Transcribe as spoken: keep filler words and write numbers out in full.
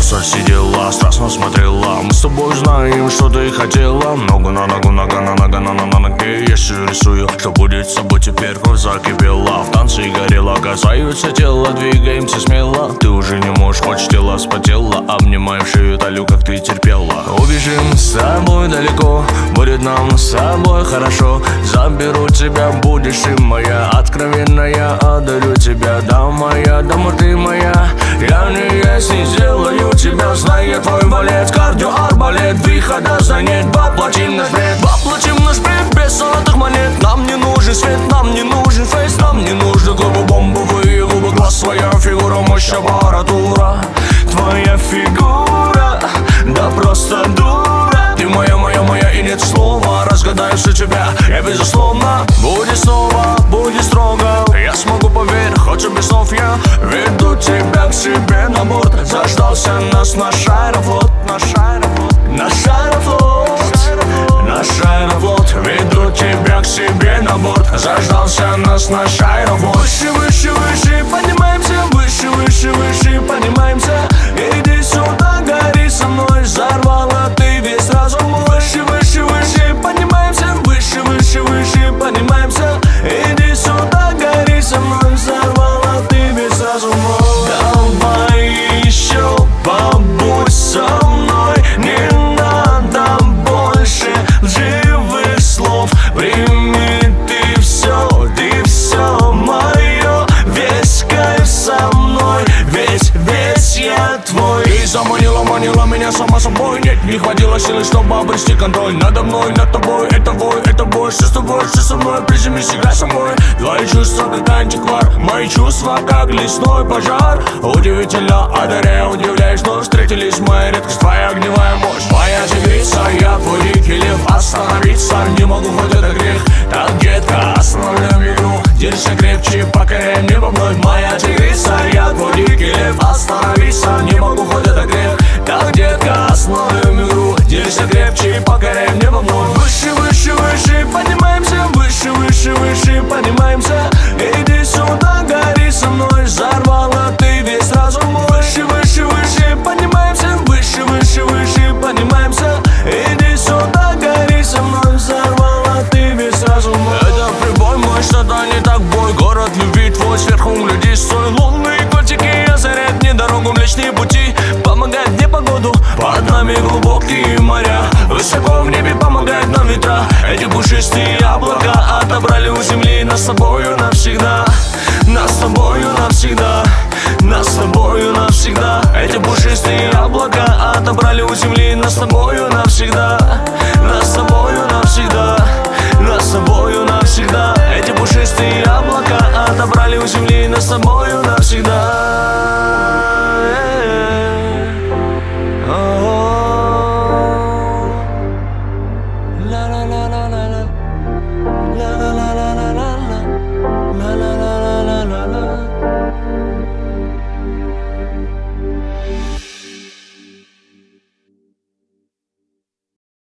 просто сидела, страстно смотрела. Мы с тобой знаем, что ты хотела. Ногу на ногу, нога на нога, на на на ноге. Я все рисую, что будет с тобой теперь. Кровь закипела, в танце горела. Касаются тела, двигаемся смело. Ты уже не можешь, хочешь, тело вспотело. Обнимаю в шею, талю, как ты терпела. Убежим с тобой далеко, будет нам с тобой хорошо. Заберу тебя, будешь и моя, откровенная, одарю тебя. Да, моя, дома ты моя. Я не есть, не сделаю тебя, зная твой балет. Кардио, арбалет, выхода за нет. Воплотим наш бред, воплотим наш бред без золотых монет. Нам не нужен свет, нам не нужен фейс, нам не нужны губы, бомбовые губы, глаз, своя фигура, мощь, аппаратура. Твоя фигура, да просто дура. Ты моя, моя, моя, и нет слова. Разгадаю все тебя, я безусловно. Будет снова, будет строго. Я смогу, поверь, хоть и без слов я веду тебя к себе на борт. Заждался нас наш аэрофлот, наш аэрофлот, наш аэрофлот, наш аэрофлот. Веду тебя к себе на борт. Заждался нас наш аэрофлот. Выше, выше, выше, поднимаемся. Выше, выше, выше, поднимаемся. Иди сюда, гори со мной. Взорвала ты весь разум. Выше, выше, выше, поднимаемся. Выше, выше, выше, поднимаемся. Иди сюда, гори со мной. Взорвала ты весь разум. Давай еще побудь со мной. Не надо больше лживых слов. Прими ты все, ты все мое. Весь кайф со мной, весь, весь я твой. Ты заманила, манила меня сама собой. Нет, не хватило силы, чтобы обрести контроль надо мной, над тобой. Это бой, это бой, что с тобой, что со мной. Прижимись, играй со мной. Твои чувства как антиквар, мои чувства как лесной пожар. Удивительно, одаряя, удивляешь, но встретились моя редкость, твоя огневая мощь. Моя тигрица, я твой дикий лев. Остановиться не могу, хоть это грех. Так, детка, остановим игру. Держи крепче, покоряем небо вновь. Моя тигрица, я твой дикий лев. Остановиться не могу, хоть это грех. Так, детка, остановим игру. Держи крепче, покоряем небо вновь. Выше, выше, выше, поднимаемся. Выше, выше, выше, поднимаемся. Иди сюда, гори со мной. Взорвала ты весь разум. Выше, выше, выше, поднимаемся. Выше, выше, выше, поднимаемся. Иди сюда, гори со мной. Взорвала ты весь разум. Это прибой мой, что-то не так бой. Город любви твой, сверху гляди, стой. Лунные котики озаряют мне дорогу, млечные пути. Помогает мне погоду, под нами глубокие моря. Высоко в небе помогает нам ветра. Эти пушистые облака отобрали у земли нас с тобою навсегда. Нас с тобою навсегда. Нас с тобою навсегда. Эти пушистые облака отобрали у земли нас с тобою навсегда. Нас с тобою навсегда. Нас с тобою навсегда. Эти пушистые облака отобрали у земли нас с тобою навсегда.